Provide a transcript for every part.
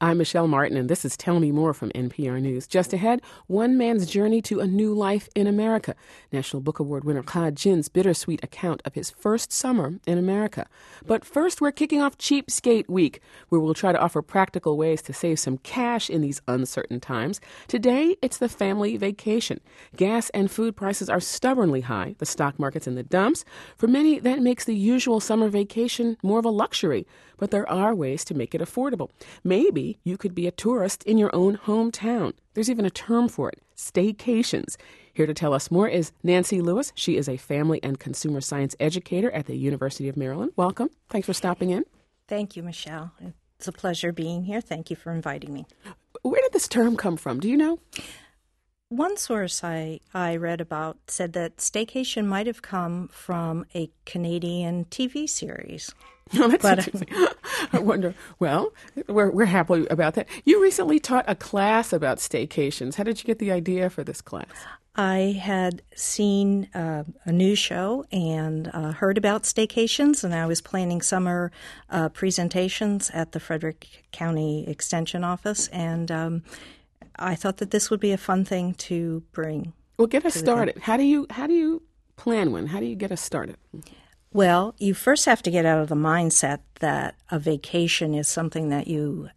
I'm Michelle Martin, and this is Tell Me More from NPR News. Just ahead, one man's journey to a new life in America. National Book Award winner Ka Jin's bittersweet account of his first summer in America. But first, we're kicking off Cheapskate Week, where we'll try to offer practical ways to save some cash in these uncertain times. Today, it's the family vacation. Gas and food prices are stubbornly high. The stock market's in the dumps. For many, that makes the usual summer vacation more of a luxury. But there are ways to make it affordable. Maybe you could be a tourist in your own hometown. There's even a term for it, staycations. Here to tell us more is Nancy Lewis. She is a family and consumer science educator at the University of Maryland. Welcome. Thanks for stopping in. Thank you, Michelle. It's a pleasure being here. Thank you for inviting me. Where did this term come from? Do you know? One source I read about said that staycation might have come from a Canadian TV series. Oh, that's interesting. I wonder. Well, we're happy about that. You recently taught a class about staycations. How did you get the idea for this class? I had seen a news show and heard about staycations, and I was planning summer presentations at the Frederick County Extension Office, and I thought that this would be a fun thing to bring. Well, get us started. How do you plan one? How do you get us started? Well, you first have to get out of the mindset that a vacation is something that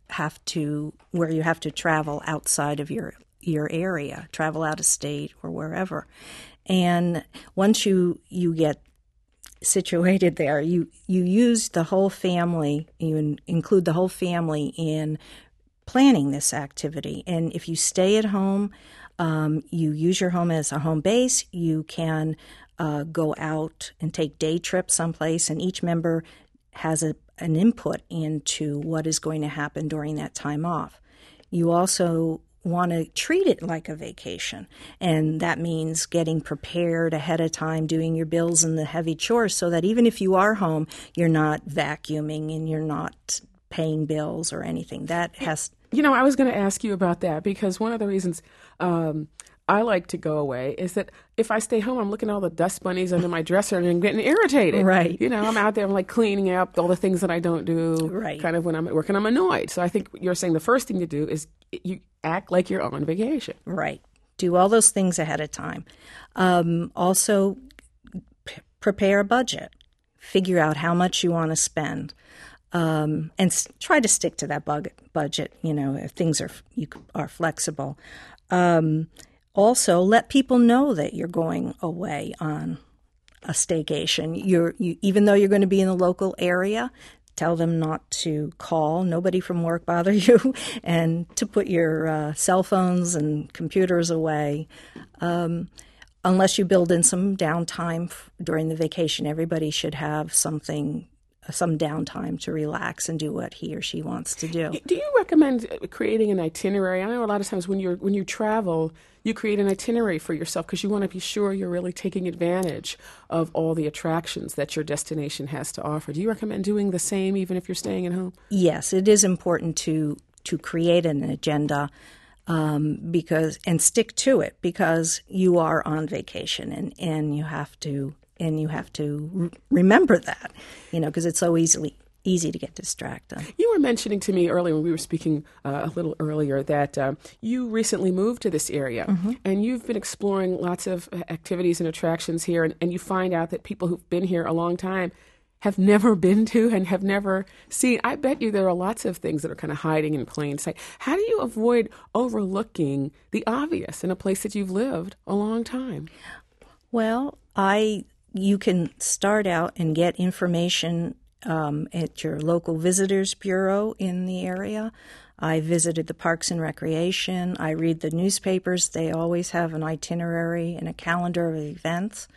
where you have to travel outside of your area, travel out of state or wherever. And once you get situated there, you use the whole family, you include the whole family in planning this activity. And if you stay at home, you use your home as a home base, you can go out and take day trips someplace, and each member has an input into what is going to happen during that time off. You also want to treat it like a vacation, and that means getting prepared ahead of time, doing your bills and the heavy chores so that even if you are home, you're not vacuuming and you're not paying bills or anything. That has... I was going to ask you about that because one of the reasons I like to go away is that if I stay home, I'm looking at all the dust bunnies under my dresser and I'm getting irritated. Right. I'm out there, I'm like cleaning up all the things that I don't do. Right. Kind of when I'm at work and I'm annoyed. So I think you're saying the first thing to do is you act like you're on vacation. Right. Do all those things ahead of time. Also, prepare a budget. Figure out how much you want to spend. And try to stick to that budget, if things are flexible. Also, let people know that you're going away on a staycation. Even though you're going to be in the local area, tell them not to call, nobody from work bother you, and to put your cell phones and computers away. Unless you build in some downtime during the vacation, everybody should have some downtime to relax and do what he or she wants to do. Do you recommend creating an itinerary? I know a lot of times when you travel, you create an itinerary for yourself because you want to be sure you're really taking advantage of all the attractions that your destination has to offer. Do you recommend doing the same even if you're staying at home? Yes, it is important to create an agenda and stick to it because you are on vacation and you have to remember that, because it's so easy to get distracted. You were mentioning to me earlier when we were speaking a little earlier that you recently moved to this area, mm-hmm. and you've been exploring lots of activities and attractions here, and you find out that people who've been here a long time have never been to and have never seen. I bet you there are lots of things that are kind of hiding in plain sight. How do you avoid overlooking the obvious in a place that you've lived a long time? Well, you can start out and get information at your local visitors bureau in the area. I visited the Parks and Recreation. I read the newspapers. They always have an itinerary and a calendar of events.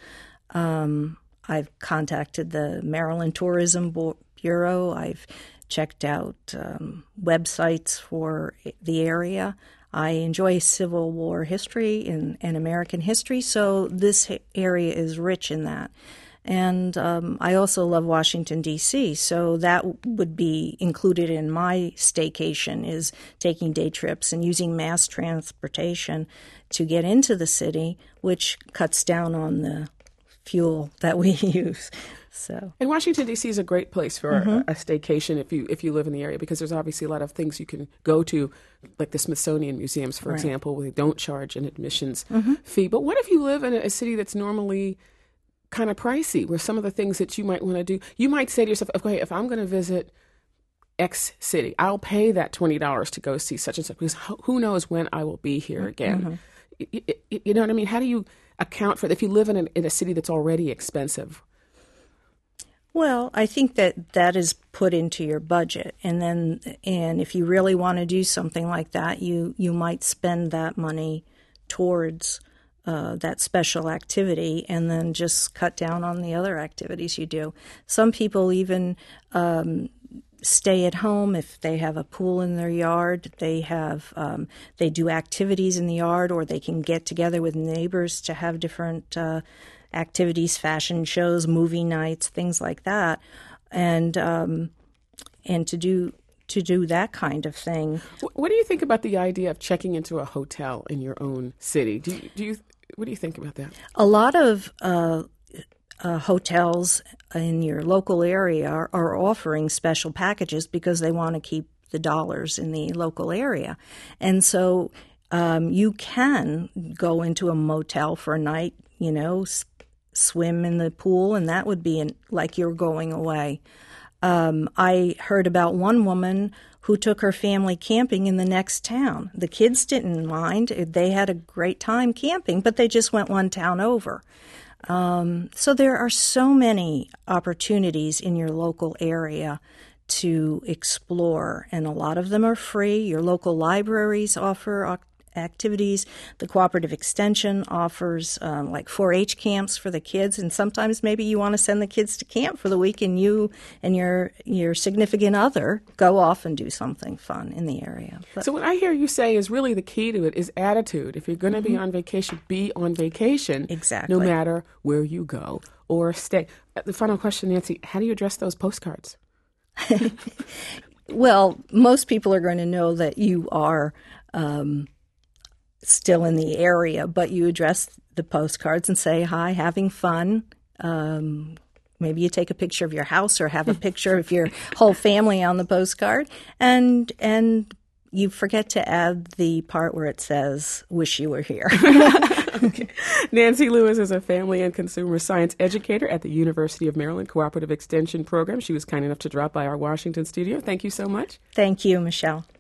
I've contacted the Maryland Tourism Bureau. I've checked out websites for the area. I enjoy Civil War history and American history, so this area is rich in that. And I also love Washington, D.C., so that would be included in my staycation, is taking day trips and using mass transportation to get into the city, which cuts down on the fuel that we use. So, and Washington, D.C. is a great place for a staycation if you live in the area, because there's obviously a lot of things you can go to, like the Smithsonian museums, for example, where they don't charge an admissions fee. But what if you live in a city that's normally kind of pricey, where some of the things that you might want to do, you might say to yourself, okay, if I'm going to visit X city, I'll pay that $20 to go see such and such, because who knows when I will be here again. You know what I mean? How do you account for it if you live in a city that's already expensive? Well, I think that is put into your budget, and if you really want to do something like that, you might spend that money towards that special activity, and then just cut down on the other activities you do. Some people even stay at home if they have a pool in their yard. They do activities in the yard, or they can get together with neighbors to have different activities, fashion shows, movie nights, things like that, and to do that kind of thing. What do you think about the idea of checking into a hotel in your own city? What do you think about that? A lot of hotels in your local area are offering special packages because they want to keep the dollars in the local area, and so you can go into a motel for a night, swim in the pool, and that would be like you're going away. I heard about one woman who took her family camping in the next town. The kids didn't mind. They had a great time camping, but they just went one town over. So there are so many opportunities in your local area to explore, and a lot of them are free. Your local libraries offer activities. The Cooperative Extension offers like 4-H camps for the kids, and sometimes maybe you want to send the kids to camp for the week, and you and your significant other go off and do something fun in the area. So what I hear you say is really the key to it is attitude. If you're going to be on vacation, be on vacation. Exactly. No matter where you go or stay. The final question, Nancy, how do you address those postcards? Well, most people are going to know that you are still in the area, but you address the postcards and say, hi, having fun. Maybe you take a picture of your house or have a picture of your whole family on the postcard, and you forget to add the part where it says, wish you were here. Okay. Nancy Lewis is a family and consumer science educator at the University of Maryland Cooperative Extension Program. She was kind enough to drop by our Washington studio. Thank you so much. Thank you, Michelle.